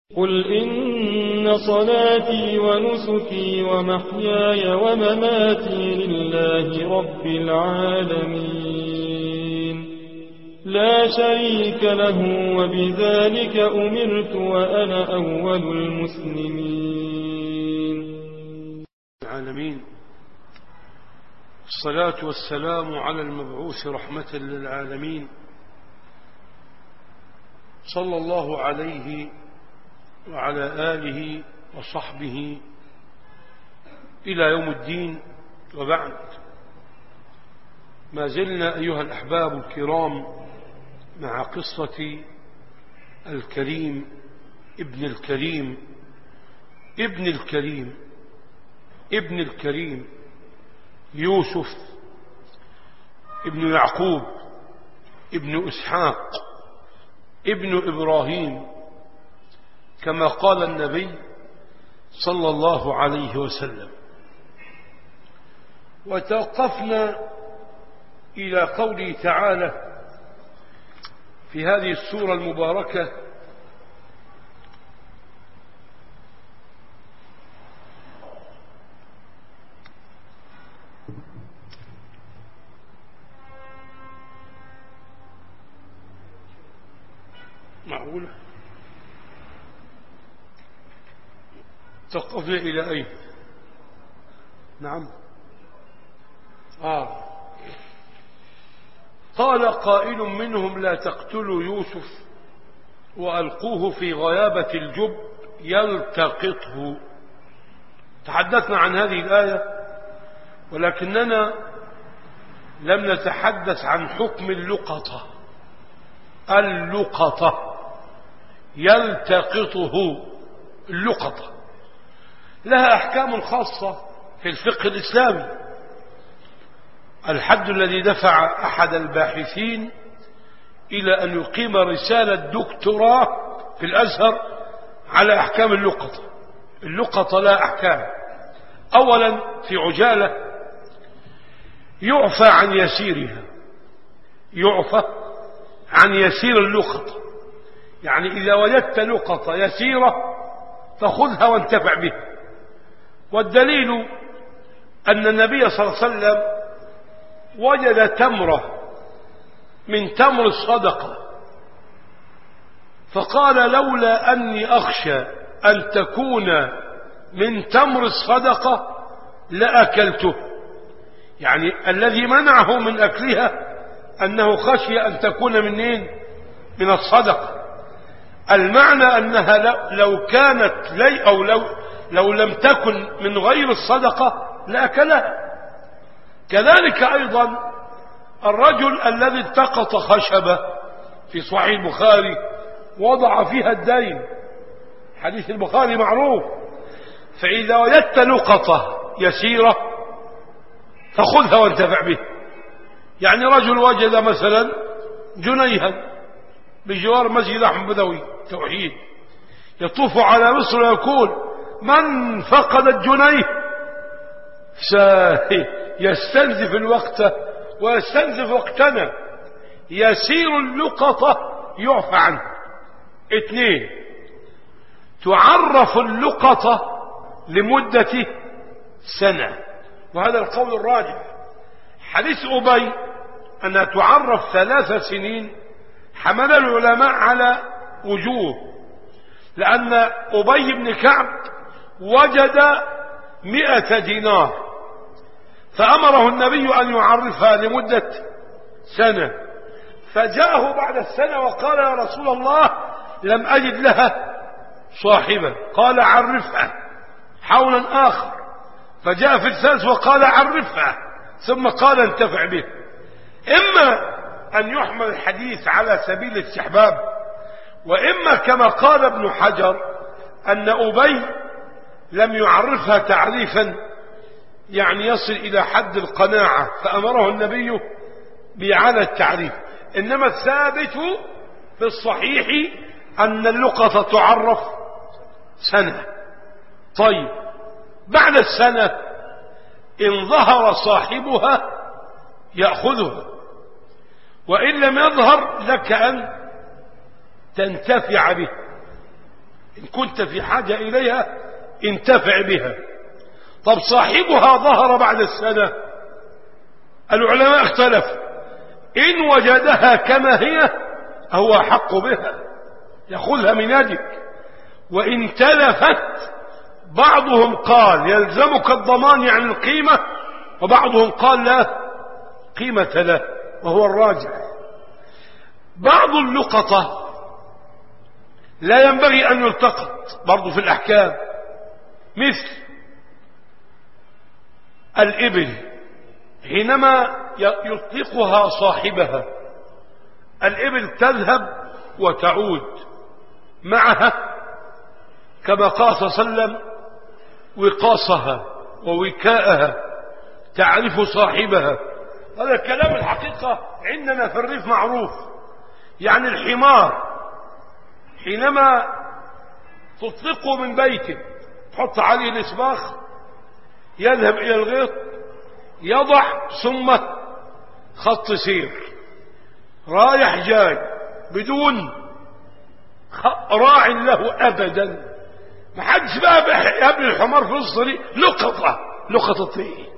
قل إن صلاتي ونسكي ومحياي ومماتي لله رب العالمين لا شريك له وبذلك أمرت وأنا أول المسلمين. العالمين، الصلاة والسلام على المبعوث رحمة للعالمين صلى الله عليه وعلى آله وصحبه إلى يوم الدين. وبعد، ما زلنا أيها الأحباب الكرام مع قصة الكريم ابن الكريم ابن الكريم ابن الكريم يوسف ابن يعقوب ابن إسحاق ابن إبراهيم، كما قال النبي صلى الله عليه وسلم. وتوقفنا إلى قوله تعالى في هذه السورة المباركة: معقولة؟ توقفنا إلى أين؟ نعم. قال قائل منهم: لا تقتلوا يوسف وألقوه في غيابة الجب يلتقطه. تحدثنا عن هذه الآية، ولكننا لم نتحدث عن حكم اللقطة. اللقطة يلتقطه، اللقطة لها أحكام خاصة في الفقه الإسلامي. الحد الذي دفع أحد الباحثين إلى أن يقيم رسالة دكتوراه في الأزهر على أحكام اللقطة. اللقطة لا أحكام. أولا، في عجالة، يعفى عن يسيرها، يعفى عن يسير اللقطة. يعني إذا وجدت لقطة يسيرة فخذها وانتفع بها. والدليل أن النبي صلى الله عليه وسلم وجد تمرة من تمر الصدقة، فقال: لولا أني أخشى أن تكون من تمر الصدقة لأكلته. يعني الذي منعه من أكلها أنه خشي أن تكون منين؟ من الصدقة. المعنى أنها لو كانت لي أو لو لم تكن من غير الصدقة لأكلها. كذلك أيضا الرجل الذي التقط خشبة في صحيح البخاري وضع فيها الدين، حديث البخاري معروف. فإذا وجدت لقطة يسيرة فخذها وانتفع به. يعني رجل وجد مثلا جنيها بجوار مسجد أحمد بدوي توحيد، يطوف على مصر ويقول: من فقد الجنيه؟ يستنزف الوقت ويستنزف وقتنا. يسير اللقطة يعفى عنه. 2، تعرف اللقطة لمدة سنة، وهذا القول الراجح. حديث أبي أنها تعرف 3 سنين حمل العلماء على وجوه، لأن أبي بن كعب وجد 100 دينار فأمره النبي أن يعرفها لمدة سنة، فجاءه بعد السنة وقال: يا رسول الله، لم أجد لها صاحبا. قال: عرفها. حولا آخر فجاء في الثالث وقال: عرفها. ثم قال: انتفع به. إما أن يحمل الحديث على سبيل الاستحباب، وإما كما قال ابن حجر أن أبي لم يعرفها تعريفا يعني يصل إلى حد القناعة، فأمره النبي بإعادة التعريف. إنما الثابت في الصحيح أن اللقطة تعرف سنة. طيب، بعد السنة إن ظهر صاحبها يأخذها، وإن لم يظهر لك أن تنتفع به. إن كنت في حاجة إليها انتفع بها. طب صاحبها ظهر بعد السنة، العلماء اختلفوا، إن وجدها كما هي هو أحق بها يأخذها من يدك، وإن تلفت بعضهم قال يلزمك الضمان يعني القيمة، وبعضهم قال لا قيمة له، وهو الراجح. بعض اللقطة لا ينبغي أن يلتقط برضو في الأحكام، مثل الإبل حينما يطلقها صاحبها، الإبل تذهب وتعود معها كما قال صلى الله عليه وسلم وقاصها ووكاءها تعرف صاحبها. هذا الكلام الحقيقة عندنا في الريف معروف. يعني الحمار حينما تطلقه من بيته تحط عليه الإسباخ يذهب إلى الغيط يضع ثم خط سير رايح جاي بدون راع له أبدا. ما حدش بقى يبني الحمار في الصريق لقطة ايه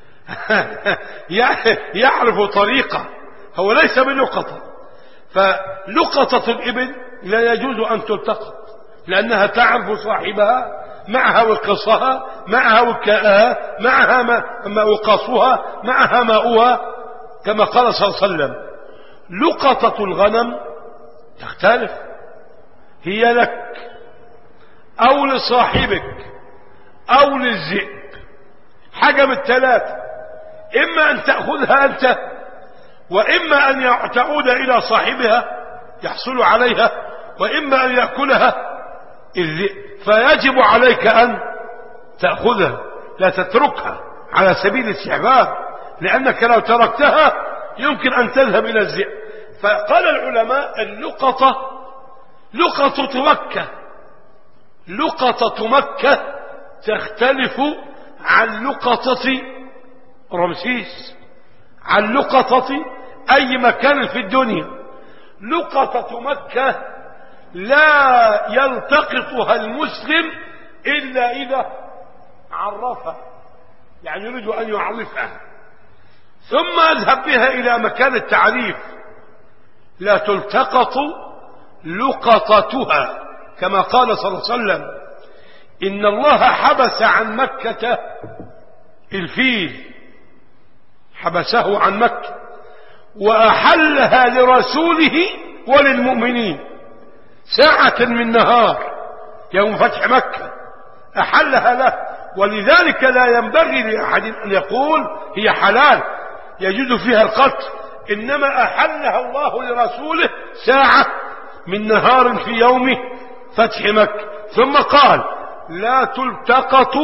يعرف طريقة، هو ليس بلقطة. فلقطة الإبل لا يجوز أن تلتقط لأنها تعرف صاحبها، معها وقصها، معها وكاءها، معها ما وقاصها، معها ماؤها كما قال صلى الله عليه وسلم. لقطة الغنم تختلف، هي لك أو لصاحبك أو للذئب، حاجة من الثلاثة، إما أن تأخذها أنت، وإما أن تعود إلى صاحبها يحصل عليها، وإما أن يأكلها الذئب. فيجب عليك أن تأخذها، لا تتركها على سبيل الاستحباب، لأنك لو تركتها يمكن أن تذهب إلى الذئب. فقال العلماء لقطة مكة تختلف عن لقطة رمسيس، عن لقطة أي مكان في الدنيا. لقطة مكة لا يلتقطها المسلم إلا إذا عرفها، يعني يريد أن يعرفها ثم أذهب بها إلى مكان التعريف. لا تلتقط لقطتها كما قال صلى الله عليه وسلم إن الله حبس عن مكة الفيل، حبسه عن مكة وأحلها لرسوله وللمؤمنين ساعة من نهار يوم فتح مكة، أحلها له. ولذلك لا ينبغي لأحد أن يقول هي حلال يجوز فيها القتل، إنما أحلها الله لرسوله ساعة من نهار في يوم فتح مكة. ثم قال لا تلتقط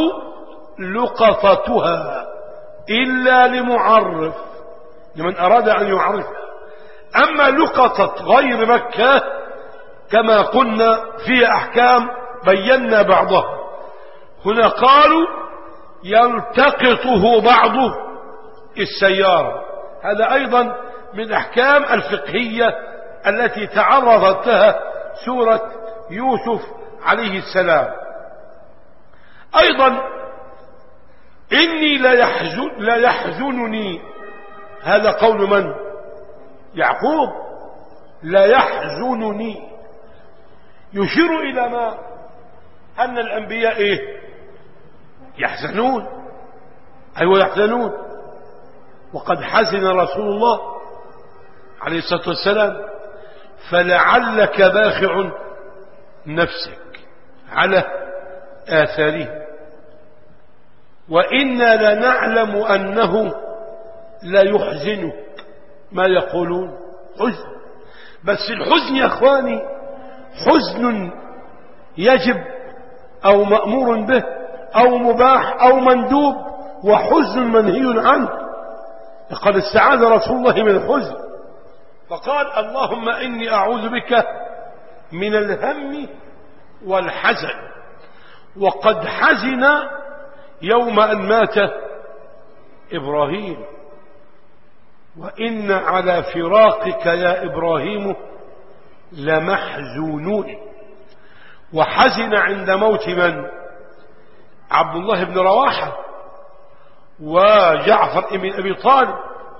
لقطتها إلا لمعرف، لمن أراد أن يعرفها. أما لقطة غير مكة كما قلنا في أحكام بينا بعضها. هنا قالوا يلتقطه بعض السيارة، هذا أيضا من أحكام الفقهية التي تعرضت لها سورة يوسف عليه السلام. أيضا إني لا يحزنني، هذا قول من؟ يعقوب. لا يحزنني يشير إلى ما أن الأنبياء إيه؟ يحزنون، أيوة يحزنون. وقد حزن رسول الله عليه الصلاة والسلام فلعلك باخع نفسك على آثاره وإنا لنعلم أنه لا يحزنك ما يقولون. حزن، بس الحزن يا أخواني حزن يجب أو مأمور به أو مباح أو مندوب، وحزن منهي عنه. لقد استعاذ رسول الله من الحزن فقال اللهم إني أعوذ بك من الهم والحزن. وقد حزن يوم أن مات إبراهيم، وإن على فراقك يا إبراهيم لمحزونون. وحزن عند موت من؟ عبد الله بن رواحة وجعفر بن أبي طالب،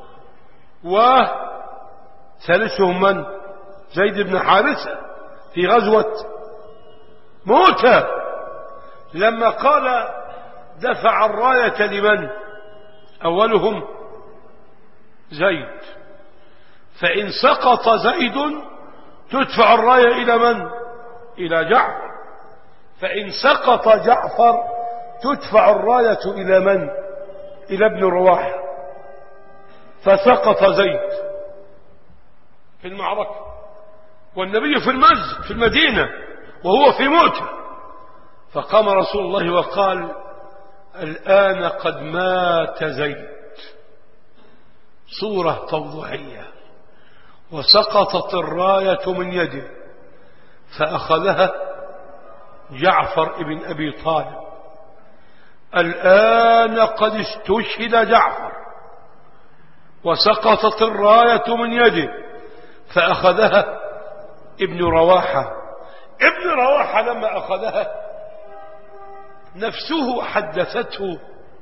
وثالثهم من؟ زيد بن حارثة في غزوة مؤتة، لما قال دفع الراية لمن؟ أولهم زيد، فإن سقط زيد تدفع الراية إلى من؟ إلى جعفر، فإن سقط جعفر تدفع الراية إلى من؟ إلى ابن رواحة، فسقط زيد في المعركة والنبي في المسجد في المدينة وهو في موته، فقام رسول الله وقال الآن قد مات زيد، صورة توضيحية، وسقطت الراية من يده فأخذها جعفر بن أبي طالب، الآن قد استشهد جعفر وسقطت الراية من يده فأخذها ابن رواحة. ابن رواحة لما أخذها نفسه حدثته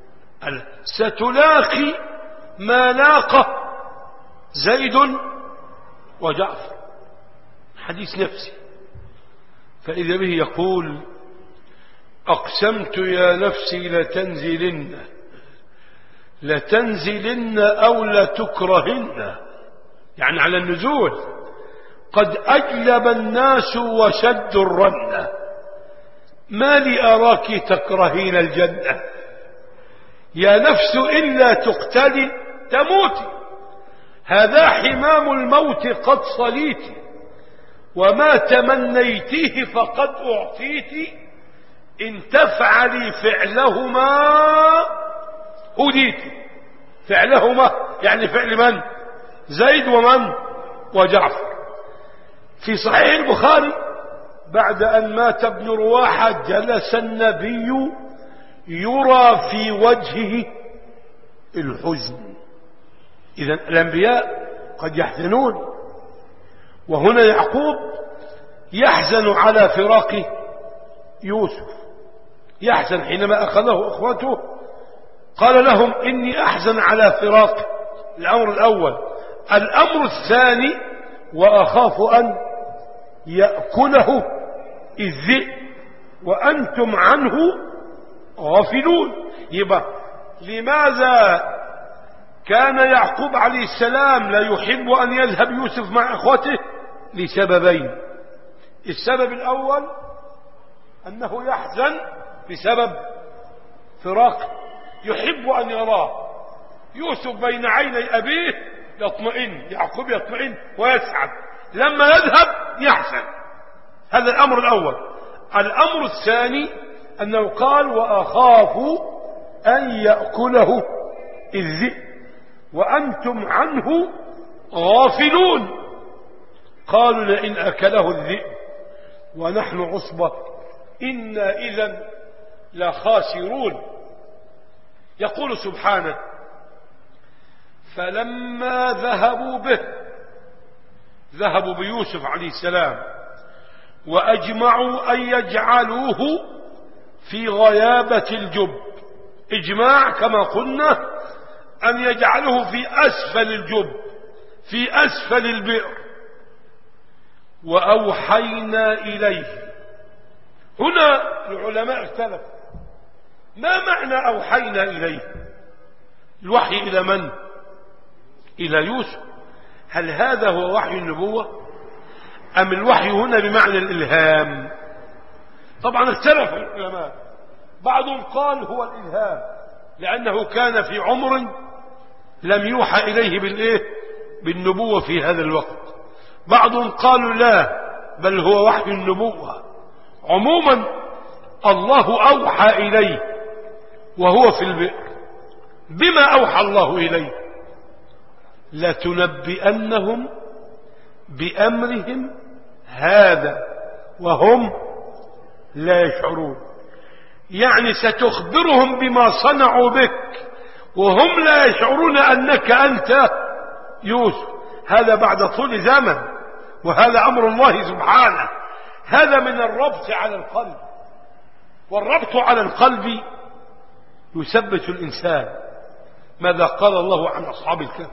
ستلاقي ما لاقى زيد وجعفر، حديث نفسي، فإذا به يقول أقسمت يا نفسي لتنزلن أو لتكرهن، يعني على النزول، قد أجلب الناس وشدوا الرنة، ما لي أراك تكرهين الجنة، يا نفس إلا تقتلي تموتي، هذا حمام الموت قد صليت، وما تمنيتيه فقد أعطيت، إن تفعلي فعلهما هديت. فعلهما يعني فعل من؟ زيد ومن؟ وجعفر. في صحيح البخاري بعد أن مات ابن رواحة جلس النبي يرى في وجهه الحزن. إذن الأنبياء قد يحزنون، وهنا يعقوب يحزن على فراق يوسف، يحزن حينما أخذه أخوته قال لهم إني أحزن على فراق. الأمر الأول. الأمر الثاني وأخاف أن يأكله الذئب وأنتم عنه غافلون. يبقى لماذا كان يعقوب عليه السلام لا يحب أن يذهب يوسف مع أخوته؟ لسببين. السبب الأول أنه يحزن بسبب فراق، يحب أن يراه يوسف بين عيني أبيه يطمئن، يعقوب يطمئن ويسعد، لما يذهب يحزن. هذا الأمر الأول. الأمر الثاني أنه قال وأخاف أن يأكله الذئب وأنتم عنه غافلون. قالوا لئن أكله الذئب ونحن عصبة إنا إذن لخاسرون. يقول سبحانه فلما ذهبوا بيوسف عليه السلام وأجمعوا أن يجعلوه في غيابة الجب. إجماع كما قلنا أن يجعله في أسفل الجب، في أسفل البئر. وأوحينا إليه. هنا العلماء اختلفوا ما معنى أوحينا إليه؟ الوحي إلى من؟ إلى يوسف. هل هذا هو وحي النبوة أم الوحي هنا بمعنى الإلهام؟ طبعا اختلف العلماء، بعضهم قال هو الإلهام لأنه كان في عمر لم يوحى إليه بالنبوة في هذا الوقت. بعضهم قالوا لا، بل هو وحي النبوة. عموما الله أوحى إليه وهو في البئر. بما أوحى الله إليه؟ لتنبئنهم بأمرهم هذا وهم لا يشعرون. يعني ستخبرهم بما صنعوا بك وهم لا يشعرون أنك أنت يوسف. هذا بعد طول زمن، وهذا أمر الله سبحانه. هذا من الربط على القلب، والربط على القلب يثبت الإنسان. ماذا قال الله عن أصحاب الكهف؟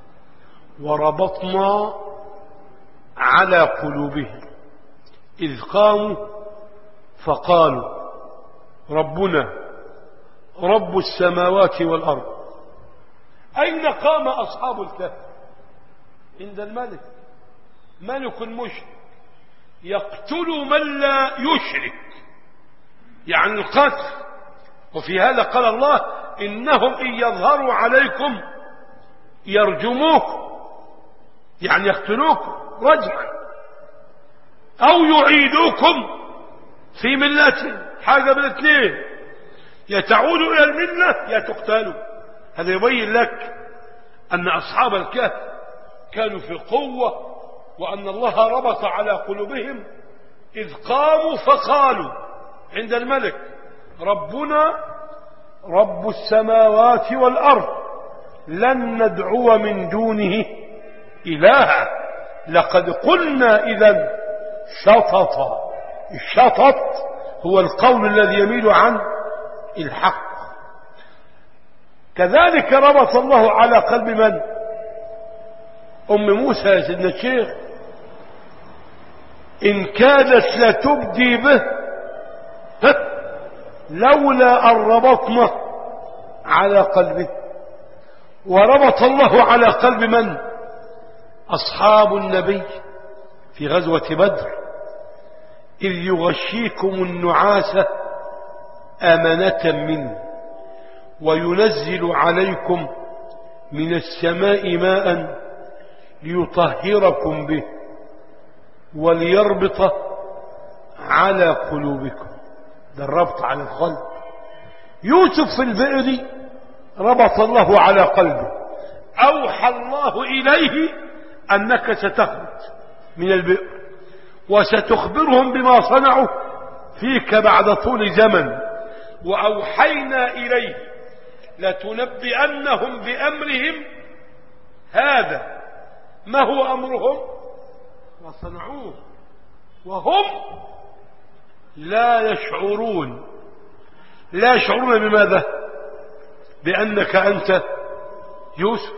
وربطنا على قلوبهم إذ قاموا فقالوا ربنا رب السماوات والأرض. أين قام أصحاب الكهف؟ عند الملك، ملك مشرك يقتل من لا يشرك، يعني القتل. وفي هذا قال الله إنهم إن يظهروا عليكم يرجموكم، يعني يقتلوكم رجما، أو يعيدوكم في ملتهم، حاجة من الاثنين، يتعودوا إلى الملة يا تقتلوا. هذا يبين لك أن أصحاب الكهف كانوا في قوة، وأن الله ربط على قلوبهم إذ قاموا فقالوا عند الملك ربنا رب السماوات والأرض لن ندعو من دونه إلها لقد قلنا إذا شططا. الشطط هو القول الذي يميل عن الحق. كذلك ربط الله على قلب من؟ أم موسى يا سيدنا الشيخ، إن كادت لتبدي به لولا أن ربطنا على قلبه. وربط الله على قلب من؟ أصحاب النبي في غزوة بدر إذ يغشيكم النعاس أمنة منه وينزل عليكم من السماء ماء ليطهركم به وليربط على قلوبكم. ده الربط على القلب. يوسف في البئر ربط الله على قلبه، أوحى الله إليه أنك ستخرج من البئر وستخبرهم بما صنعوا فيك بعد طول زمن، وأوحينا إليه لتنبئنهم بأمرهم هذا ما هو أمرهم وصنعوه وهم لا يشعرون. لا يشعرون بماذا؟ بأنك أنت يوسف.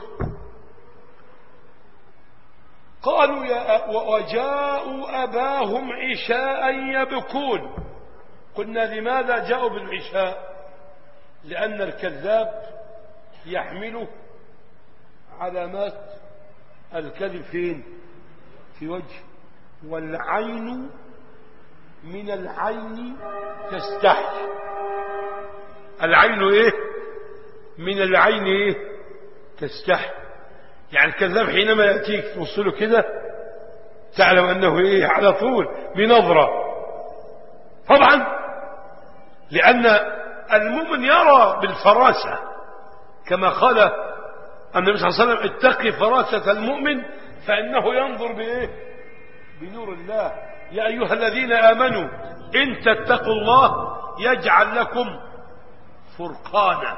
قالوا وجاءوا أباهم عشاء يبكون. قلنا لماذا جاءوا بالعشاء؟ لأن الكذاب يحمل علامات الكذب فين؟ في وجه. والعين من العين تستحي. العين ايه؟ من العين ايه؟ تستحي. يعني الكذاب حينما يأتيك توصله كده تعلم أنه ايه على طول بنظرة. طبعا لأن المؤمن يرى بالفراسة كما قال النبي صلى الله عليه وسلم اتقي فراسة المؤمن فإنه ينظر بإيه؟ بنور الله. يا أيها الذين آمنوا إن تتقوا الله يجعل لكم فرقانا،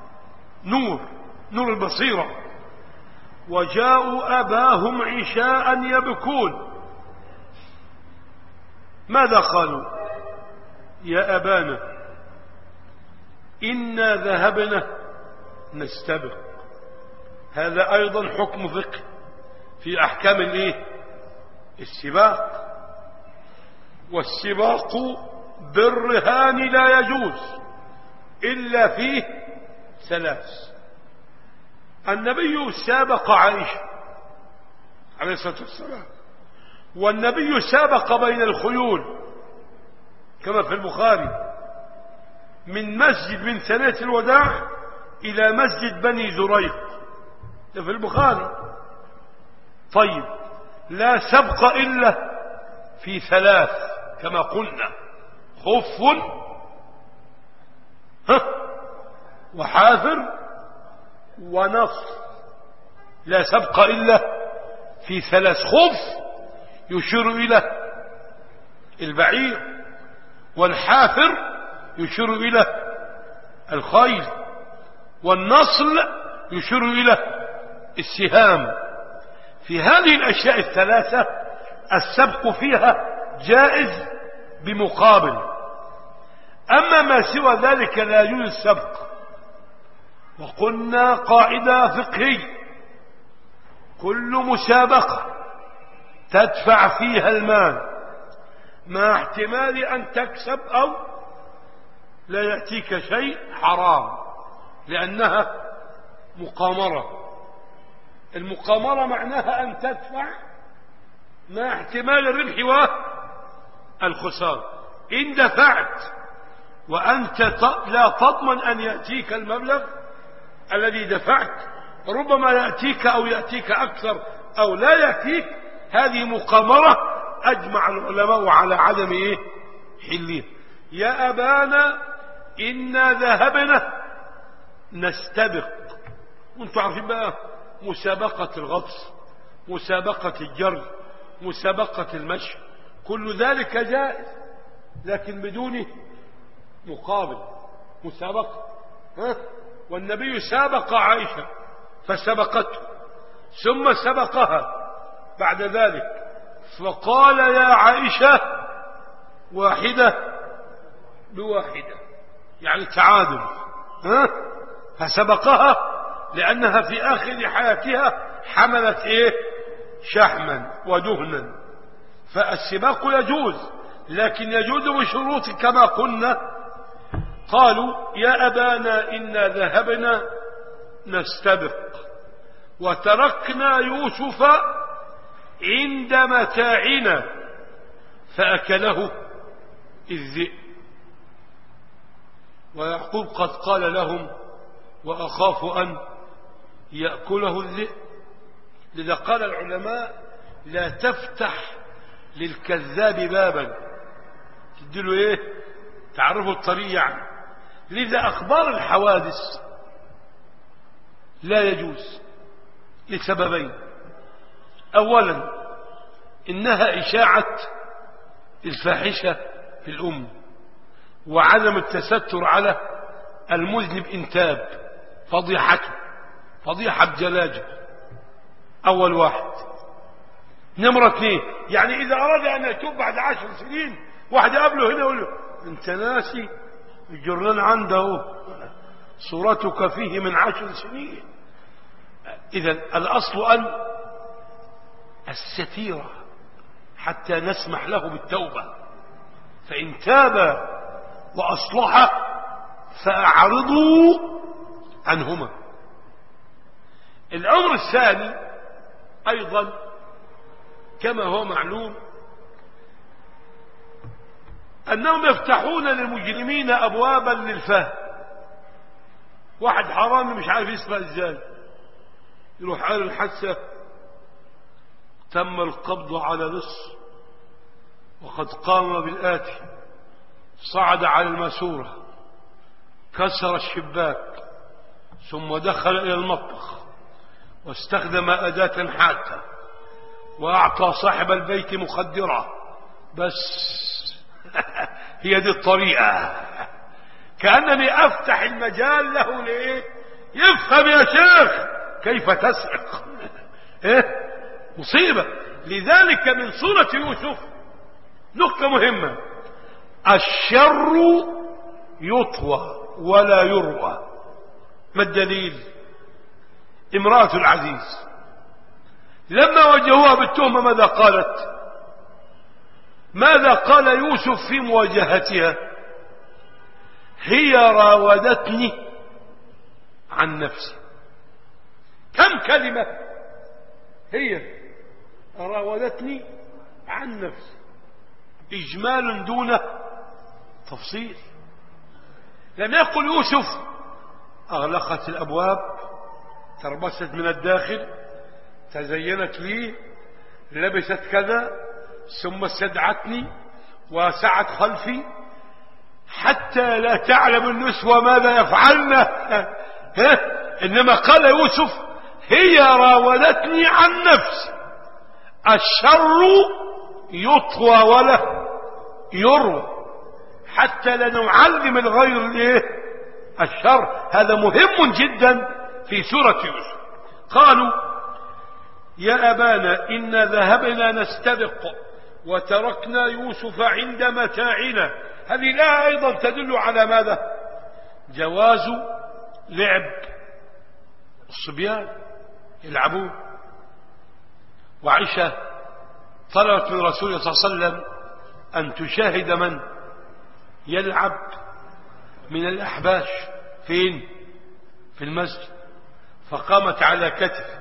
نور البصيرة. وجاءوا أباهم عشاء يبكون. ماذا قالوا؟ يا أبانا إنا ذهبنا نستبق. هذا أيضا حكم فقه في أحكام الايه؟ السباق. والسباق بالرهان لا يجوز إلا فيه ثلاث. النبي سابق عائشة عليه الصلاة والسلام، والنبي سابق بين الخيول كما في البخاري من مسجد من ثنية الوداع إلى مسجد بني زريق، ده في البخاري. طيب لا سبق إلا في ثلاث كما قلنا: خف وحافر ونصر. لا سبق إلا في ثلاث. خف يشير إلى البعير، والحافر يشير إلى الخيل، والنصل يشير إلى السهام. في هذه الأشياء الثلاثة السبق فيها جائز بمقابل. أما ما سوى ذلك لا يجوز السبق. وقلنا قاعدة فقهية: كل مسابقة تدفع فيها المال مع احتمال أن تكسب أو لا يأتيك شيء حرام، لأنها مقامرة. المقامرة معناها أن تدفع مع احتمال الربح والخسارة. إن دفعت وأنت لا تضمن أن يأتيك المبلغ الذي دفعت، ربما يأتيك أو يأتيك أكثر أو لا يأتيك، هذه مقامرة أجمع العلماء على عدم حلها. يا أبانا إنا ذهبنا نستبق. وانتم عارفين بقى مسابقة الغطس، مسابقة الجري، مسابقة المشي، كل ذلك جائز لكن بدون مقابل. مسابقة والنبي سابق عائشة فسبقته ثم سبقها بعد ذلك، فقال يا عائشة واحدة بواحدة، يعني تعادل. فسبقها لأنها في آخر حياتها حملت شحما ودهنا. فالسباق يجوز، لكن يجوز بشروط كما قلنا. قالوا يا أبانا إنا ذهبنا نستبق وتركنا يوسف عند متاعنا فأكله الذئب. ويعقوب قد قال لهم وأخاف أن يأكله الذئب. لذا قال العلماء لا تفتح للكذاب بابا تديله تعرفوا الطريق يعني. لذا أخبار الحوادث لا يجوز لسببين: أولا إنها إشاعة الفاحشة في الأمة وعدم التستر على المذنب إنتاب فضيحته، فضيحة بجلاجة. أول واحد. نمرة 2، يعني إذا أراد أن يتوب بعد 10 سنين واحد قبله هنا يقول له أنت ناسي الجرنان عنده صورتك فيه من 10 سنين. إذا الأصل أن الستيرة حتى نسمح له بالتوبة، فإن تاب وأصلح فأعرضوا عنهما. الأمر الثاني أيضا كما هو معلوم أنهم يفتحون للمجرمين أبوابا للفهم. واحد حرامي مش عارف يسمع ازاي، يروح قال الحادثة تم القبض على لص وقد قام بالآتي: صعد على الماسورة، كسر الشباك، ثم دخل إلى المطبخ واستخدم أداة حادة وأعطى صاحب البيت مخدرة. بس هي دي الطريقة. كأنني أفتح المجال له يفهم يا شيخ كيف تسرق. مصيبة. لذلك من سورة يوسف نقطة مهمة: الشر يطوى ولا يروى. ما الدليل؟ امرأة العزيز لما وجهوها بالتهمة ماذا قالت؟ ماذا قال يوسف في مواجهتها؟ هي راودتني عن نفسي. كم كلمة؟ هي راودتني عن نفسي، إجمال دون تفصيل. لم يقل يوسف أغلقت الأبواب، تربست من الداخل، تزينت لي، لبست كذا، ثم استدعتني وسعت خلفي حتى لا تعلم النسوة ماذا يفعلن. إنما قال يوسف هي راودتني عن نفسي. الشر يطوى ولا يروى حتى لا نعلم الغير الشر. هذا مهم جدا في سورة يوسف. قالوا يا أبانا إنا ذهبنا نستبق وتركنا يوسف عند متاعنا. هذه الآية أيضا تدل على ماذا؟ جواز لعب الصبيان يلعبون. وعائشة طلبت من رسول الله صلى الله عليه وسلم أن تشاهد من يلعب من الأحباش. فين؟ في المسجد. فقامت على كتفه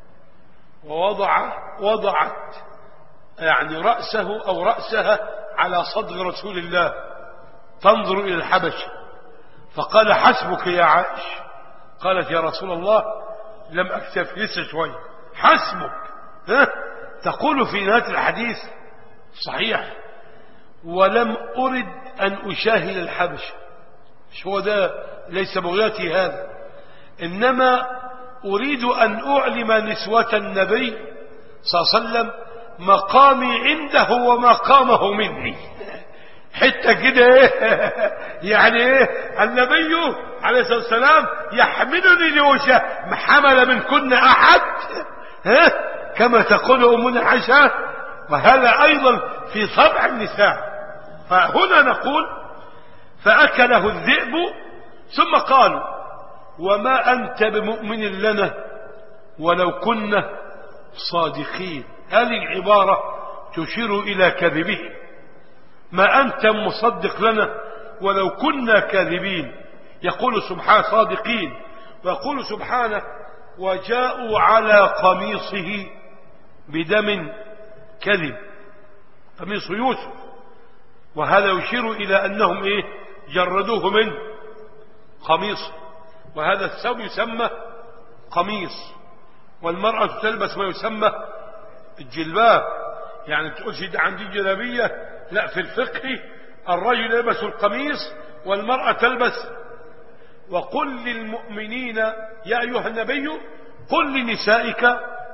ووضعت يعني رأسه أو رأسها على صدر رسول الله تنظر إلى الحبش. فقال حسبك يا عائشة. قالت يا رسول الله لم أكتف لسه شوي. حسبك. تقول في نهاية الحديث صحيح ولم أرد أن أشاهد الحبش. مش هو ده، ليس بغيتي هذا، إنما أريد أن أعلم نسوة النبي صلى الله عليه وسلم مقامي عنده ومقامه مني. حتى كده ايه يعني ايه النبي عليه الصلاة والسلام يحملني لوجه حمل من كنا أحد كما تقول أمنا عائشة. وهذا أيضا في طبع النساء. فهنا نقول فأكله الذئب. ثم قال وما أنت بمؤمن لنا ولو كنا صادقين. هذه العبارة تشير إلى كذبه. ما أنت مصدق لنا ولو كنا كاذبين. يقول سبحانه صادقين، ويقول سبحانه وجاءوا على قميصه بدم كذب، قميص يوسف. وهذا يشير إلى أنهم جردوه من قميص. وهذا الثوب يسمى قميص، والمرأة تلبس ما يسمى الجلباب. يعني تقولش ده عندي جلابية، لا، في الفقه الرجل يلبس القميص والمرأة تلبس. وقل للمؤمنين يا أيها النبي قل لنسائك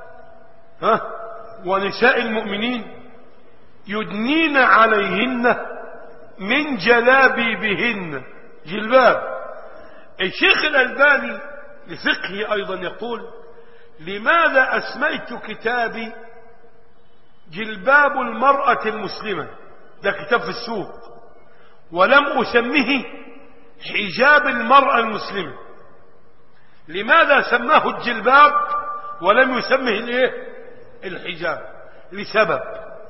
ونساء المؤمنين يدنين عليهن من جلابيبهن. جلباب. الشيخ الألباني لفقهه أيضا يقول لماذا أسميت كتابي جلباب المرأة المسلمة؟ ده كتاب في السوق. ولم أسميه حجاب المرأة المسلمة. لماذا سماه الجلباب ولم يسمه الحجاب؟ لسبب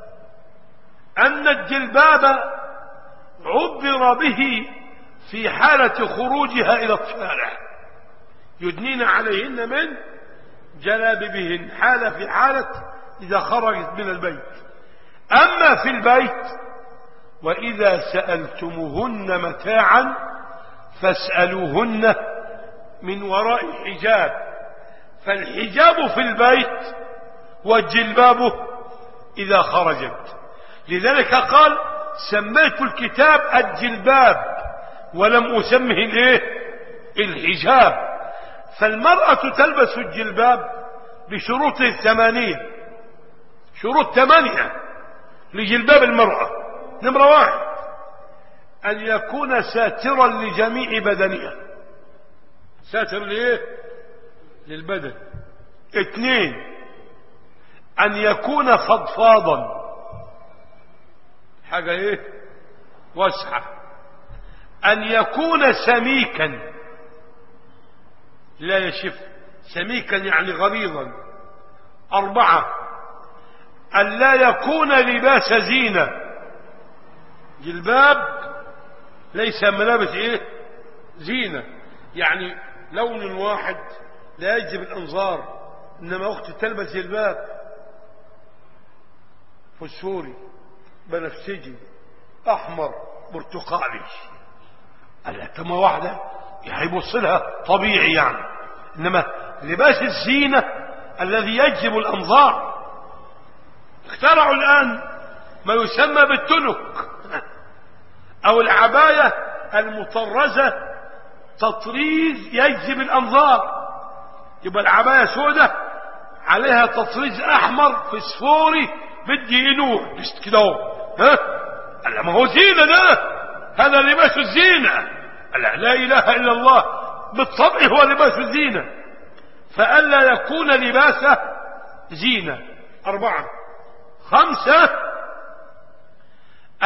أن الجلباب عبر به في حالة خروجها إلى الشارع، يدنين عليهن من جلابيبهن، في حالة إذا خرجت من البيت. أما في البيت وإذا سألتموهن متاعا فاسألوهن من وراء حجاب. فالحجاب في البيت والجلباب إذا خرجت. لذلك قال سميت الكتاب الجلباب ولم أسمه الحجاب. فالمرأة تلبس الجلباب بشروط 8. شروط 8 لجلباب المرأة. نمرة 1 أن يكون ساترا لجميع بدنها، ساتر للبدن. 2 أن يكون فضفاضا، حاجة واسعة. أن يكون سميكا، لا يشف، سميكا يعني غليظا. 4 أن لا يكون لباس زينة. جلباب ليس ملابس زينة، يعني لون واحد لا يجذب الأنظار. إنما أختي تلبس جلباب فسفوري، بنفسجي، أحمر، برتقالي، الأتمة واحدة هيبص لها طبيعي يعني. إنما لباس الزينة الذي يجذب الأنظار. اخترعوا الآن ما يسمى بالتنك أو العباية المطرزة، تطريز يجذب الأنظار. يبقى العباية سودة عليها تطريز أحمر فسفوري بدي ينور بس كده. ما هو زينة ده، هذا لباس الزينة. لا إله إلا الله، بالطبع هو لباس الزينة. فألا يكون لباسه زينة. 4 5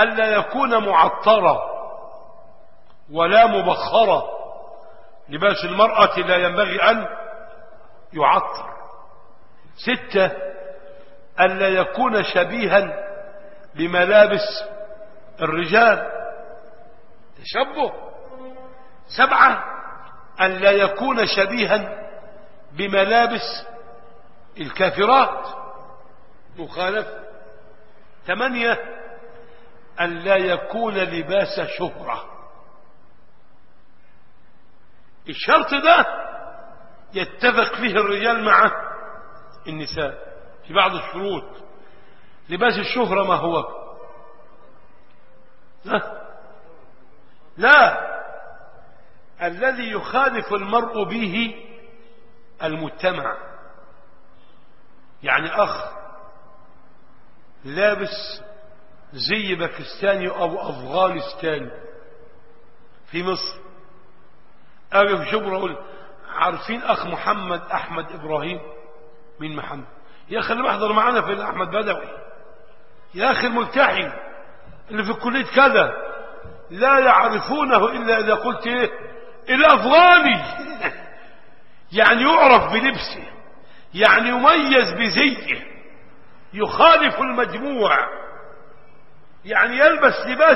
ألا يكون معطرا ولا مبخرا، لباس المرأة لا ينبغي أن يعطر. 6 ألا يكون شبيها بملابس الرجال، تشبه. 7 ألا يكون شبيها بملابس الكافرات، مخالفة. 8 ألا يكون لباس شهرة. الشرط ده يتفق فيه الرجال مع النساء في بعض الشروط. لباس الشهرة ما هو؟ لا، الذي يخالف المرء به المجتمع. يعني أخ لابس زي باكستاني أو أفغانستاني في مصر، أو في شبرا أقول عارفين أخ محمد أحمد إبراهيم؟ مين محمد؟ يا أخي اللي بحضر معنا في أحمد بدوي، يا أخي الملتحي اللي في كلية كذا، لا يعرفونه إلا إذا قلت إيه الأفغاني. يعني يعرف بلبسه، يعني يميز بزيه، يخالف المجموع، يعني يلبس لباس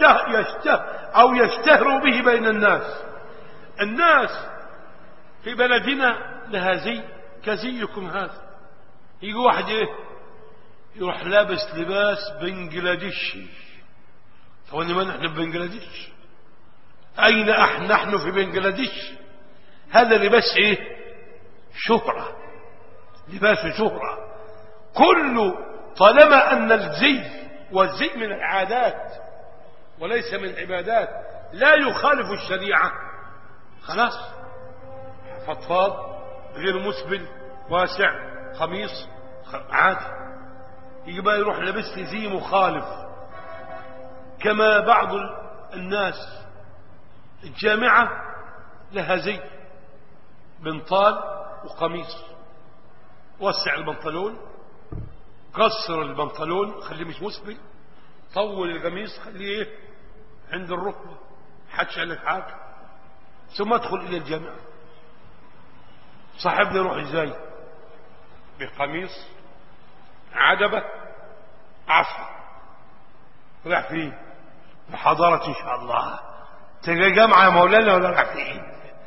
يشتهر به بين الناس. الناس في بلدنا لها زي كزيكم هذا، يجي واحد ايه يروح لابس لباس بنجلاديشي. ثواني، ما نحن بنجلاديش؟ اين نحن في بنجلاديش؟ هذا لباس ايه؟ شهرة، لباس شهرة. كل طالما ان الزي والزي من العادات وليس من عبادات لا يخالف الشريعة، خلاص فضفاض غير مسبل واسع قميص عادي. يجي بقى يروح لبس لي زي مخالف، كما بعض الناس الجامعة لها زي بنطال وقميص، وسع البنطلون، قصر البنطلون خليه مش مسبل، طول القميص خليه ايه عند الركبة، حدش على حاجة، ثم ادخل الى الجامعة. صاحبنا يروح ازاي؟ بقميص عدبة عفو، راح فين؟ بحضارة ان شاء الله تلقى جامعة يا مولانا ولا راح فين؟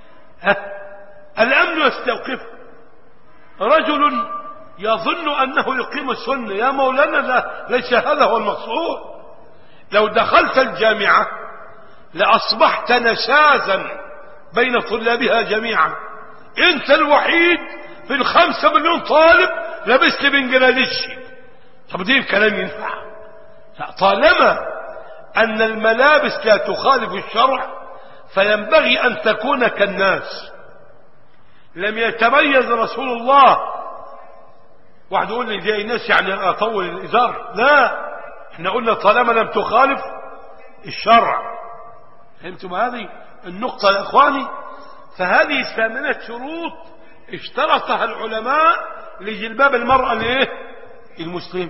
الامن يستوقفه. رجل يظن انه يقيم السنة، يا مولانا لا، ليس هذا هو المقصود. لو دخلت الجامعة لأصبحت نشازا بين طلابها جميعا، انت الوحيد في 5 مليون طالب لبس لي بنجلاديشي. طب دي الكلام ينفع؟ طالما ان الملابس لا تخالف الشرع فينبغي ان تكون كالناس. لم يتميز رسول الله. واحد يقول لي زي الناس يعني اطول الازار، لا، احنا قلنا طالما لم تخالف الشرع. فهمتم هذه النقطة يا اخواني؟ فهذه 8 شروط اشترطها العلماء لجلباب المرأة الايه المسلم.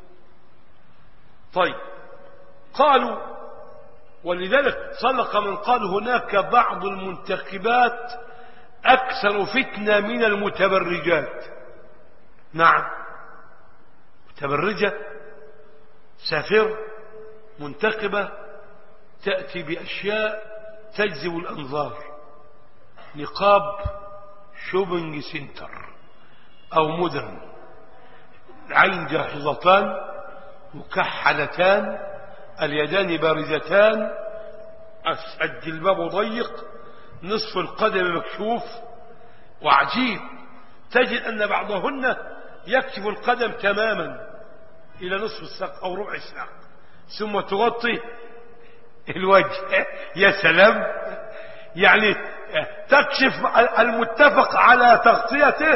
طيب، قالوا ولذلك صدق من قال هناك بعض المنتخبات اكثر فتنة من المتبرجات. نعم، متبرجة سافرة منتخبة تأتي بأشياء تجذب الأنظار، نقاب شوبنج سنتر أو مودرن، العين جاحظتان، مكحلتان، اليدان بارزتان، الجلباب ضيق، نصف القدم مكشوف. وعجيب تجد أن بعضهن يكشف القدم تماما إلى نصف الساق أو ربع الساق، ثم تغطي الوجه. يا سلام، يعني تكشف المتفق على تغطيته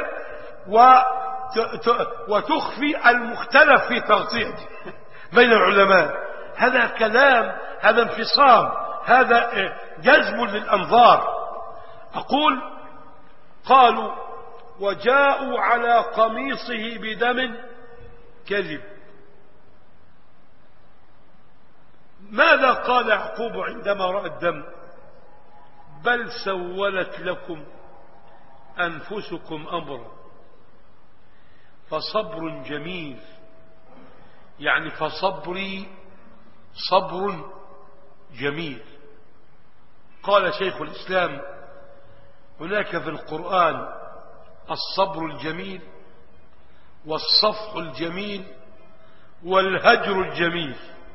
وتخفي المختلف في تغطيته بين العلماء. هذا كلام، هذا انفصام، هذا جذب للأنظار. أقول قالوا وجاءوا على قميصه بدم كذب. قال يعقوب عندما رأى الدم؟ بل سولت لكم أنفسكم أمرا فصبر جميل، يعني فصبري صبر جميل. قال شيخ الإسلام هناك في القرآن الصبر الجميل والصفح الجميل والهجر الجميل.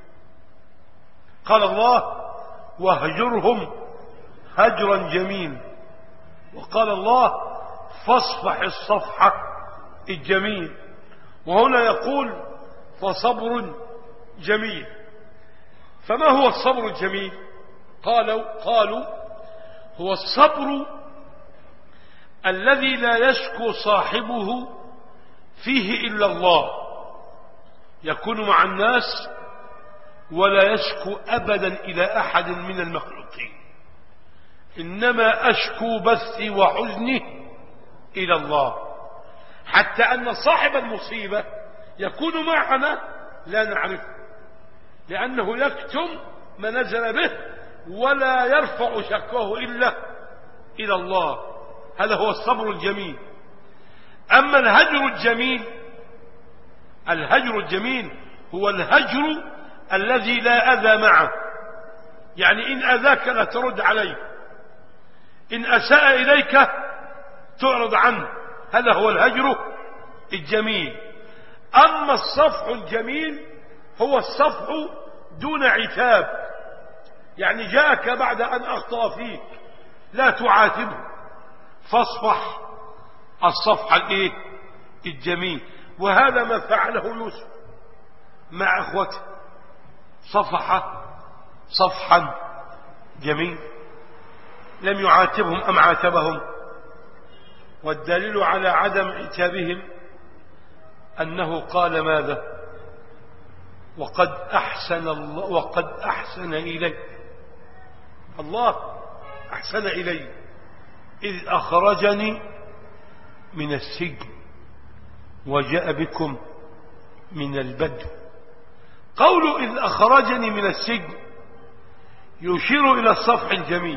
قال الله واهجرهم هجرا جميل، وقال الله فاصفح الصفحة الجميل، وهنا يقول فصبر جميل. فما هو الصبر الجميل؟ قالوا هو الصبر الذي لا يشكو صاحبه فيه إلا الله، يكون مع الناس ولا يشكو أبدا إلى أحد من المخلوقين، إنما أشكو بثي وحزني إلى الله، حتى أن صاحب المصيبة يكون معنا لا نعرفه، لأنه يكتم ما نزل به ولا يرفع شكواه إلا إلى الله. هذا هو الصبر الجميل. أما الهجر الجميل هو الهجر الذي لا أذى معه، يعني إن أذاك لا ترد عليه، إن أساء إليك تعرض عنه، هذا هو الهجر الجميل. أما الصفح الجميل هو الصفح دون عتاب، يعني جاءك بعد أن أخطأ فيك لا تعاتبه، فاصفح الصفح الجميل. وهذا ما فعله يوسف مع اخوته، صفح صفحا جميل، لم يعاتبهم أم عاتبهم. والدليل على عدم عتابهم أنه قال ماذا؟ وقد أحسن إلي، الله أحسن إلي إذ أخرجني من السجن وجاء بكم من البدو. قول إذ أخرجني من السجن يشير إلى الصفح الجميل،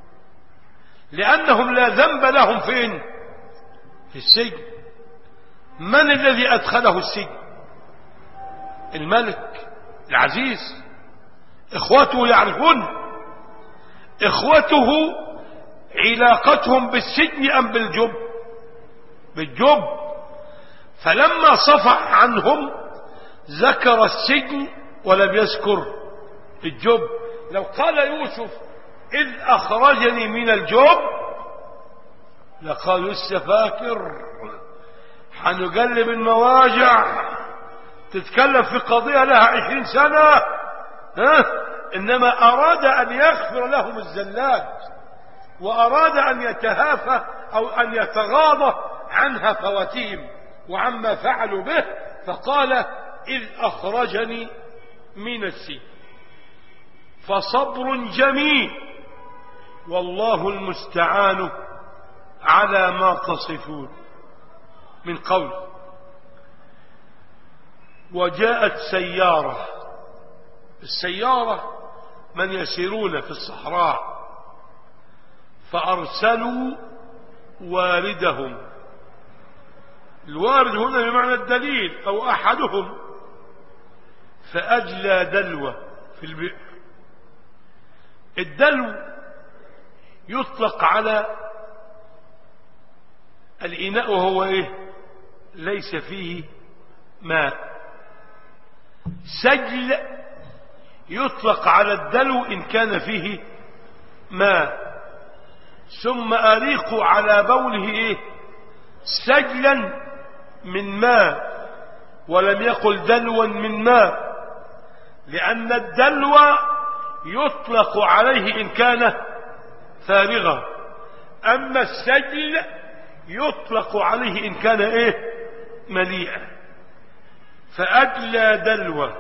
لأنهم لا ذنب لهم فين؟ في السجن. من الذي أدخله السجن؟ الملك العزيز. إخوته يعرفون، إخوته علاقتهم بالسجن أم بالجب؟ بالجب. فلما صفح عنهم ذكر السجن ولم يذكر الجب. لو قال يوسف إذ أخرجني من الجب لقال لسه فاكر، حنقلب المواجع، تتكلم في قضية لها 20 سنة، إنما أراد أن يغفر لهم الزلات، وأراد أن يتهافى أو أن يتغاضى عن هفواتهم وعما فعلوا به، فقال إذ أخرجني من السجن فصبر جميل والله المستعان على ما تصفون. من قول وجاءت سيارة، السيارة من يسيرون في الصحراء، فأرسلوا واردهم. الوارد هنا بمعنى الدليل أو أحدهم، فأجلى دلوة في البئر. الدلو يطلق على الإناء وهو ليس فيه ماء. سجل يطلق على الدلو إن كان فيه ماء. ثم أريق على بوله سجلا من ماء، ولم يقل دلوا من ماء، لأن الدلو يطلق عليه إن كان فارغا، أما السجل يطلق عليه إن كان مليئا. فأجلى دلوة،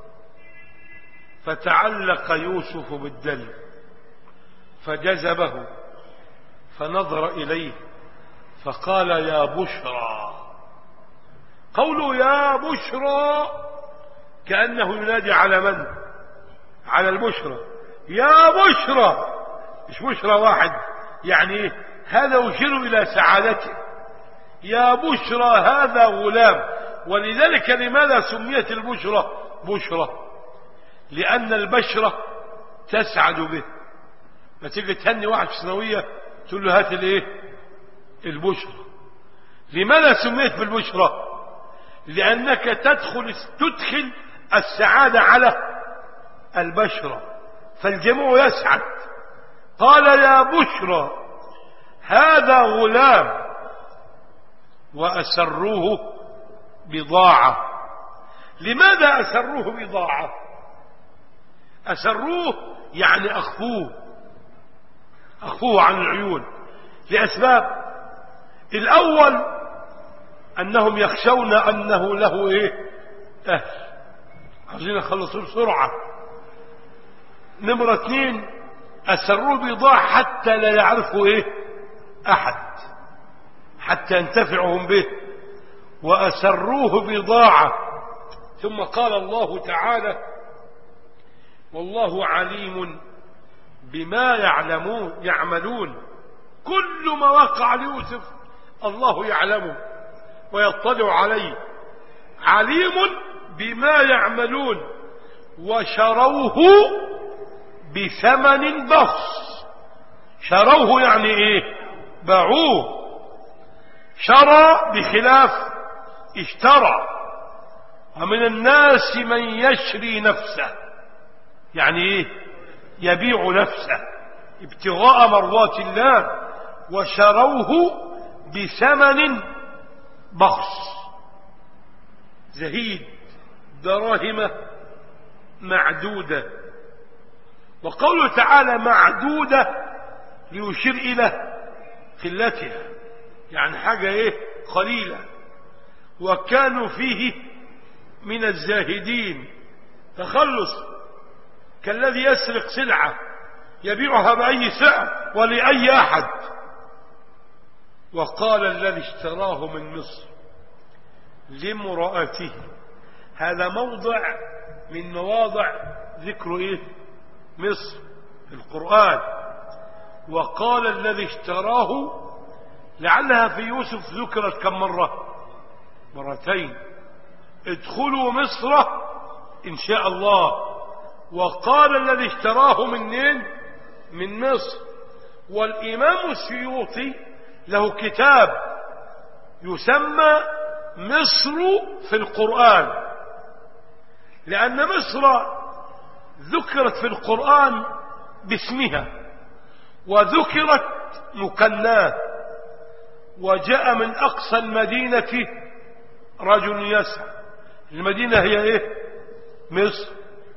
فتعلق يوسف بالدلو فجذبه، فنظر إليه فقال يا بشرى. قوله يا بشرى كأنه ينادي على من؟ على البشرى. يا بشرى، مش بشرى واحد، يعني هذا يشير إلى سعادته. يا بشرى هذا غلام. ولذلك لماذا سميت البشرى بشرى؟ لأن البشرة تسعد به. ما تيجي تهني واحد في ثانوية تقول له هات الايه؟ البشرى. لماذا سميت بالبشرى؟ لأنك تدخل السعادة على البشرة، فالجميع يسعد. قال يا بشرى هذا غلام وأسروه بضاعة. لماذا أسروه بضاعة؟ أسروه يعني أخفوه عن العيون لأسباب. الأول أنهم يخشون أنه له أهل، عايزين يخلصوه بسرعة. نمرة 2 أسروه بضاعة حتى لا يعرفوا أحد، حتى ينتفعهم به. وأسروه بضاعة. ثم قال الله تعالى والله عليم بما يعملون. كل ما وقع ليوسف الله يعلمه ويطلع عليه. عليم بما يعملون. وشروه بثمن بخس. شروه يعني باعوه. شرى بخلاف اشترى. ومن الناس من يشري نفسه، يعني يبيع نفسه ابتغاء مرضات الله. وشروه بثمن بخس زهيد، دراهم معدودة. وقوله تعالى معدودة ليشير إلى قلتها، يعني حاجة قليلة. وكانوا فيه من الزاهدين. تخلص كالذي يسرق سلعة يبيعها بأي سعر ولأي أحد. وقال الذي اشتراه من مصر لامرأته. هذا موضع من مواضع ذكر مصر في القرآن. وقال الذي اشتراه، لعلها في يوسف ذكرت كم مرة؟ مرتين. ادخلوا مصر إن شاء الله. وقال الذي اشتراه من مصر. والإمام السيوطي له كتاب يسمى مصر في القرآن، لأن مصر ذكرت في القرآن باسمها وذكرت مكناه. وجاء من أقصى المدينة رجل يسعى. المدينة هي مصر.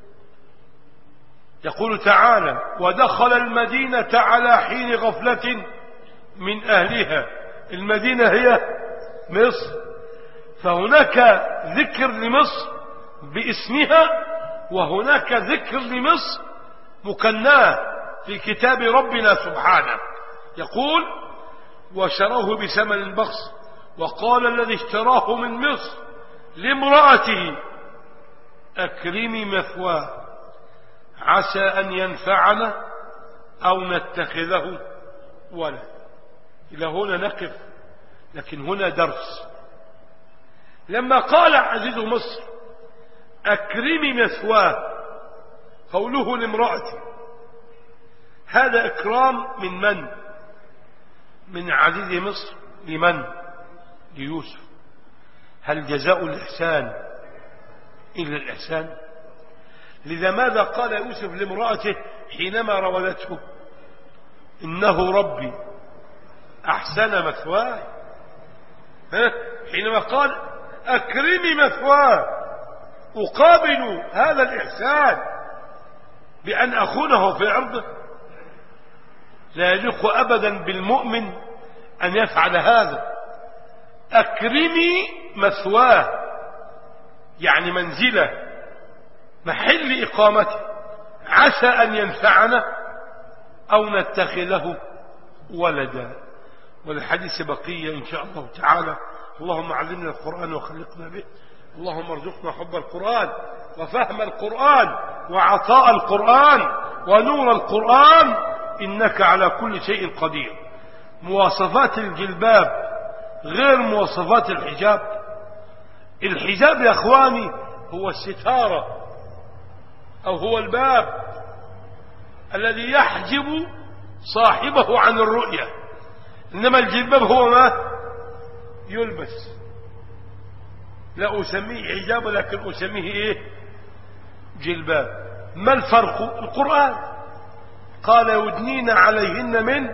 يقول تعالى ودخل المدينة على حين غفلة من أهلها. المدينة هي مصر. فهناك ذكر لمصر باسمها، وهناك ذكر لمصر مكناه في كتاب ربنا سبحانه. يقول وشروه بثمن بخس. وقال الذي اشتراه من مصر لامرأته أكرمي مثواه عسى أن ينفعنا أو نتخذه ولد. إلى هنا نقف، لكن هنا درس. لما قال عزيز مصر أكرمي مثواه، قوله لامرأته، هذا إكرام من عزيز مصر لمن؟ ليوسف. هل جزاء الإحسان إلا الإحسان؟ لذا ماذا قال يوسف لامرأته حينما راودته؟ إنه ربي أحسن مثواي. حينما قال أكرمي مثواه، أقابل هذا الإحسان بأن أخونه في عرضه؟ لا يليق أبدا بالمؤمن أن يفعل هذا. أكرمي مثواه يعني منزله، محل إقامته، عسى أن ينفعنا أو نتخذه ولدا. والحديث بقية إن شاء الله تعالى. اللهم علمنا القرآن وخلقنا به. اللهم ارزقنا حب القرآن وفهم القرآن وعطاء القرآن ونور القرآن، إنك على كل شيء قدير. مواصفات الجلباب غير مواصفات الحجاب. الحجاب يا أخواني هو الستارة أو هو الباب الذي يحجب صاحبه عن الرؤية، إنما الجلباب هو ما يلبس. لا أسميه حجاب لكن أسميه إيه؟ جلباب. ما الفرق؟ القرآن قال يدنين عليهن من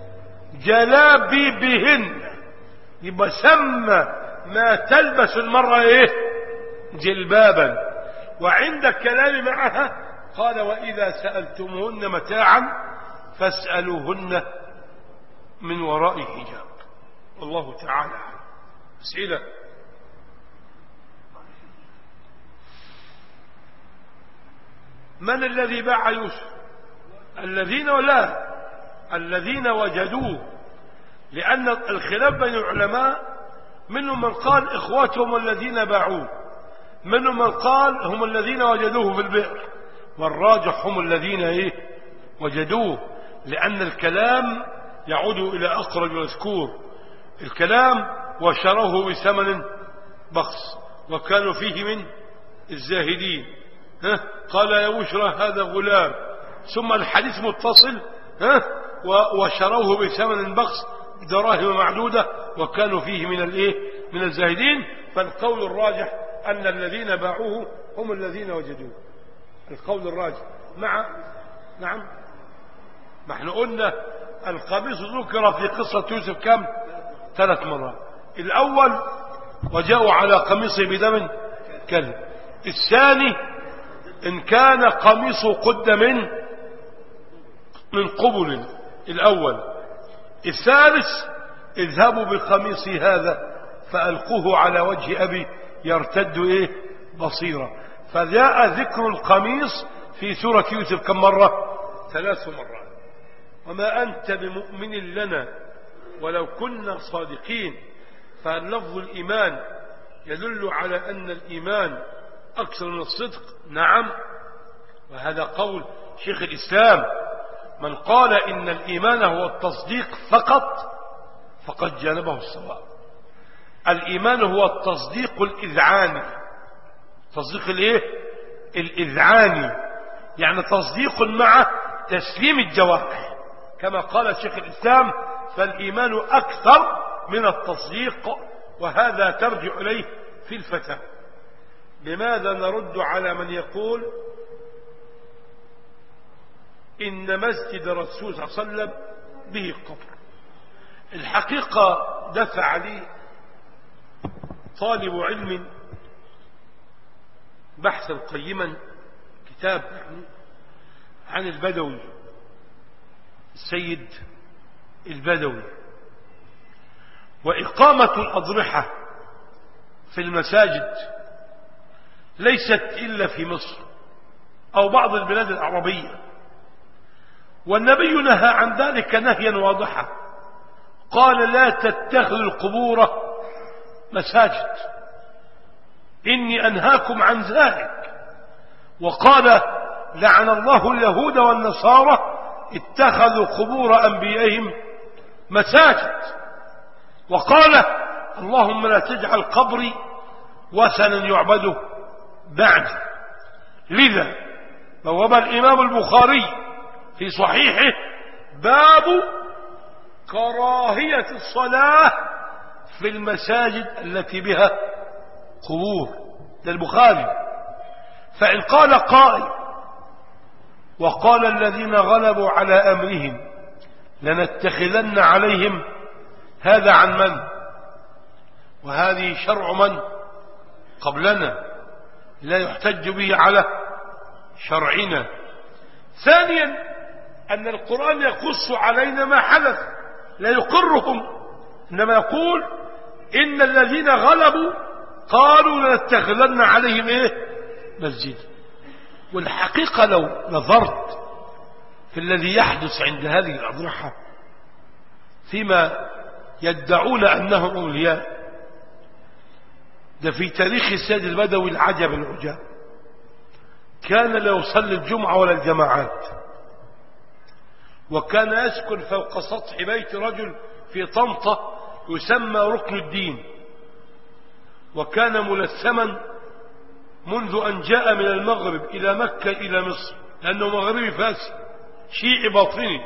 جلابيبهن، يبقى سمى ما تلبس المرأة إيه؟ جلبابا. وعند الكلام معها قال وإذا سألتموهن متاعا فاسألوهن من وراء حجاب. والله تعالى أسئلة. من الذي باع يوسف؟ الذين وجدوه، لأن الخلاف بين العلماء منهم من قال إخواتهم الذين باعوه، منهم من قال هم الذين وجدوه في البئر، والراجح هم الذين إيه؟ وجدوه، لأن الكلام يعود إلى أقرب مذكور. الكلام وشروه بثمن بخس وكانوا فيه من الزاهدين. قال يا بشرى هذا غلام، ثم الحديث متصل وشروه بثمن بخس دراهم معدودة وكانوا فيه من الايه؟ من الزاهدين. فالقول الراجح أن الذين باعوه هم الذين وجدوه، القول الراجح. نعم ما احنا قلنا القميص ذكر في قصة يوسف كم؟ 3 مرات. الأول وجاءوا على قميصه بدم كذب. الثاني إن كان قميصه قد من قبل الأول. الثالث اذهبوا بقميصي هذا فألقوه على وجه أبي يرتد إيه؟ بصيرا. فجاء ذكر القميص في سورة يوسف كم مرة؟ 3 مرات. وما أنت بمؤمن لنا ولو كنا صادقين. فلفظ الإيمان يدل على أن الإيمان أكثر من الصدق. نعم، وهذا قول شيخ الإسلام. من قال إن الإيمان هو التصديق فقط فقد جانبه الصواب. الإيمان هو التصديق الإذعاني. تصديق الإيه؟ الإذعاني، يعني تصديق مع تسليم الجوارح، كما قال شيخ الإسلام فالإيمان أكثر من التصديق. وهذا ترجع إليه في الفتاة. لماذا نرد على من يقول إن مسجد الرسول صلى الله عليه وسلم به قبر؟ الحقيقة دفع لي طالب علم بحثا قيما كتاب عن البدوي السيد البدوي، وإقامة الأضرحة في المساجد ليست إلا في مصر أو بعض البلاد العربية، والنبي نهى عن ذلك نهيا واضحا. قال لا تتخذوا القبور مساجد، إني أنهاكم عن ذلك. وقال لعن الله اليهود والنصارى اتخذوا قبور أنبيائهم مساجد. وقال اللهم لا تجعل قبري وثنا يعبد بعدي. لذا بواب الإمام البخاري في صحيحه باب كراهية الصلاة في المساجد التي بها قبور، ده البخاري. فإن قال قائل وقال الذين غلبوا على أمرهم لنتخذن عليهم، هذا عن من؟ وهذه شرع من قبلنا لا يحتج به على شرعنا. ثانيا أن القرآن يقص علينا ما حدث لا يقرهم، إنما يقول إن الذين غلبوا قالوا لنتخذن عليهم إيه؟ مسجد. والحقيقة لو نظرت في الذي يحدث عند هذه الأضرحة فيما يدعون أنهم أولياء، ده في تاريخ السيد البدوي العجب العجاب. كان لا يصلي الجمعة ولا الجماعات، وكان يسكن فوق سطح بيت رجل في طنطا يسمى ركن الدين، وكان ملثما منذ أن جاء من المغرب إلى مكة إلى مصر، لأنه مغربي فاسد شيعي باطني.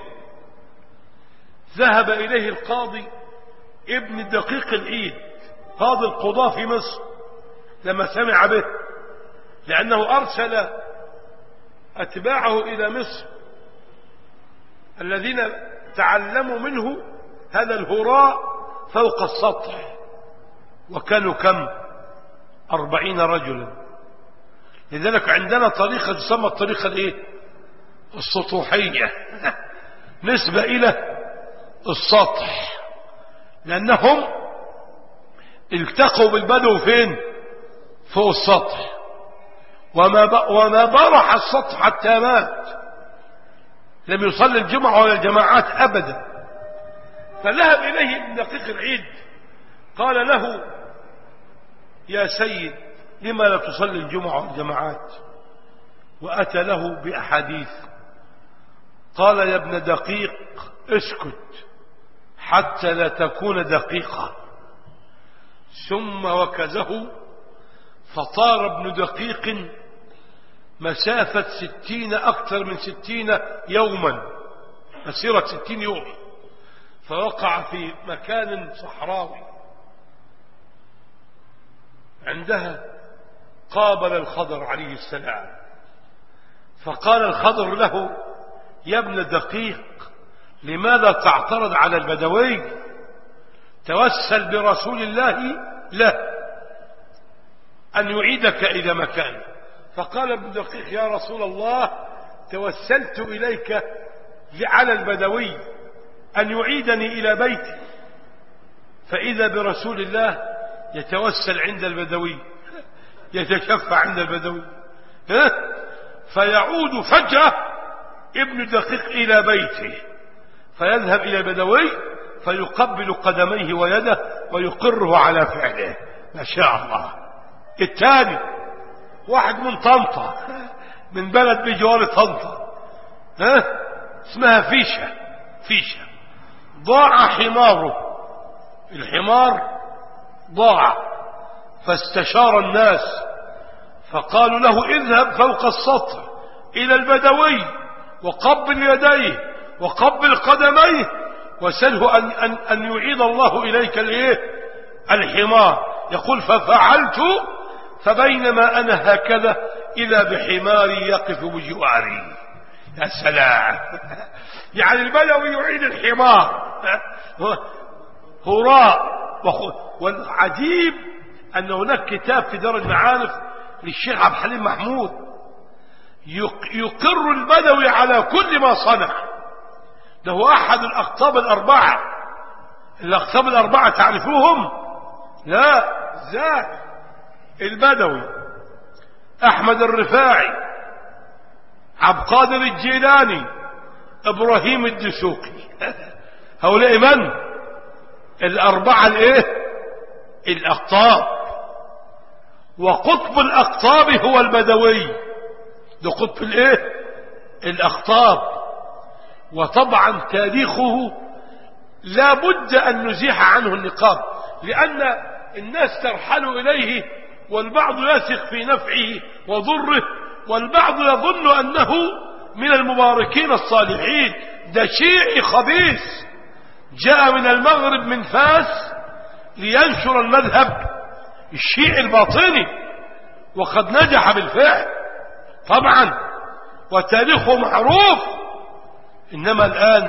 ذهب إليه القاضي ابن دقيق العيد قاضي القضاة في مصر لما سمع به، لأنه أرسل أتباعه إلى مصر الذين تعلموا منه هذا الهراء فوق السطح، وكانوا كم 40 رجلا. لذلك عندنا طريقة تسمى الطريقة الايه السطوحية نسبة إلى السطح، لأنهم التقوا بالبدو فين؟ فوق السطح، وما برح السطح حتى مات، لم يصلي الجمعة ولا الجماعات أبدا. فذهب إليه ابن دقيق العيد قال له: يا سيد، لما لا تصلي الجمعة والجماعات؟ وأتى له بأحاديث. قال: يا ابن دقيق اسكت حتى لا تكون دقيقة. ثم وكزه، فطار ابن دقيق مسافة 60 أكثر من 60 يوما، مسيرة 60 يوم، فوقع في مكان صحراوي. عندها قابل الخضر عليه السلام، فقال الخضر له: يا ابن دقيق، لماذا تعترض على البدوي؟ توسل برسول الله له أن يعيدك إلى مكان. فقال ابن دقيق: يا رسول الله، توسلت إليك على البدوي أن يعيدني إلى بيتي، فإذا برسول الله يتوسل عند البدوي، يتشفع عند البدوي، فيعود فجأة ابن دقيق إلى بيته، فيذهب إلى البدوي فيقبل قدميه ويده ويقره على فعله. ما شاء الله. الثاني واحد من طنطا، من بلد بجوار طنطا، اسمها فيشة. ضاع حماره، الحمار ضاع، فاستشار الناس فقالوا له: اذهب فوق السطح إلى البدوي وقبل يديه وقبل قدميه وسله أن يعيد الله إليك الحمار. يقول: ففعلت، فبينما أنا هكذا إذا بحماري يقف بجواري. يا سلام. يعني البدوي يعيد الحمار، هراء. والعجيب أن هناك كتاب في دار المعارف للشيخ عبد الحليم محمود يقر البدوي على كل ما صنع. ده هو أحد الأقطاب الأربعة. الأقطاب الأربعة تعرفوهم؟ لا، ذاك البدوي، أحمد الرفاعي، عبد القادر الجيلاني، إبراهيم الدسوقي. هؤلاء من؟ الأربعة الأقطاب. وقطب الأقطاب هو البدوي، ده قطب الأقطاب. وطبعا تاريخه لا بد أن نزيح عنه النقاب، لأن الناس ترحل إليه والبعض يثق في نفعه وضره، والبعض يظن أنه من المباركين الصالحين. ده شيعي خبيث جاء من المغرب من فاس لينشر المذهب الشيعي الباطني، وقد نجح بالفعل طبعا، وتاريخه معروف. إنما الآن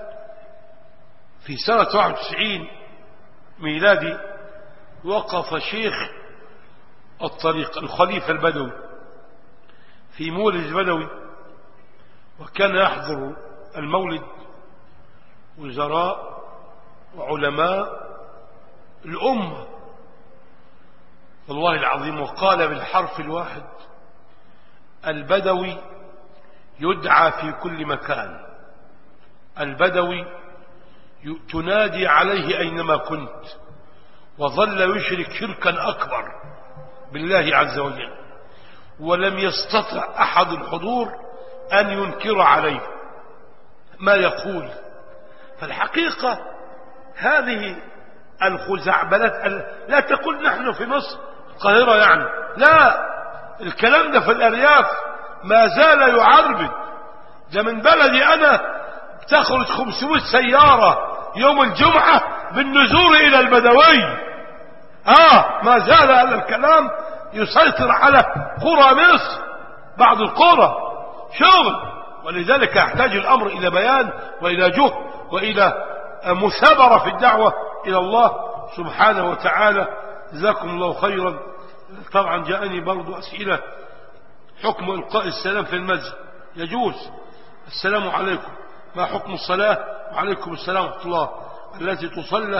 في سنة 91 ميلادي وقف شيخ الطريق الخليفة البدوي في مولد البدوي، وكان يحضر المولد وزراء وعلماء الأمة والله العظيم، وقال بالحرف الواحد: البدوي يدعى في كل مكان، البدوي تنادي عليه أينما كنت، وظل يشرك شركا أكبر بالله عز وجل. ولم يستطع أحد الحضور أن ينكر عليه ما يقول. فالحقيقة هذه الخزعبلات لا تقول نحن في مصر القاهرة يعني، لا، الكلام ده في الأرياف ما زال يعربد. ده من بلدي أنا تخرج 500 سيارة يوم الجمعة بالنزول إلى البدوي. ما زال هذا الكلام يسيطر على قرى مصر، بعض القرى شغل. ولذلك يحتاج الأمر إلى بيان وإلى جهد وإلى مثابرة في الدعوة إلى الله سبحانه وتعالى. جزاكم الله خيرا. طبعا جاءني برضو أسئلة حكم إلقاء السلام في المسجد. يجوز. السلام عليكم، ما حكم الصلاة؟ وعليكم السلام ورحمة الله. التي تصلى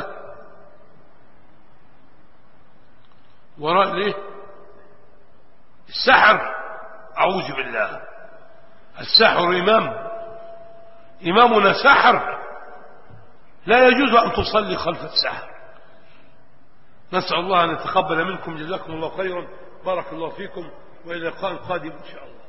وراء ليه السحر؟ أعوذ بالله، السحر إمامنا سحر، لا يجوز أن تصلي خلف السحر. نسأل الله أن يتقبل منكم. جزاكم الله خيرا، بارك الله فيكم، وإلى لقاء قادم إن شاء الله.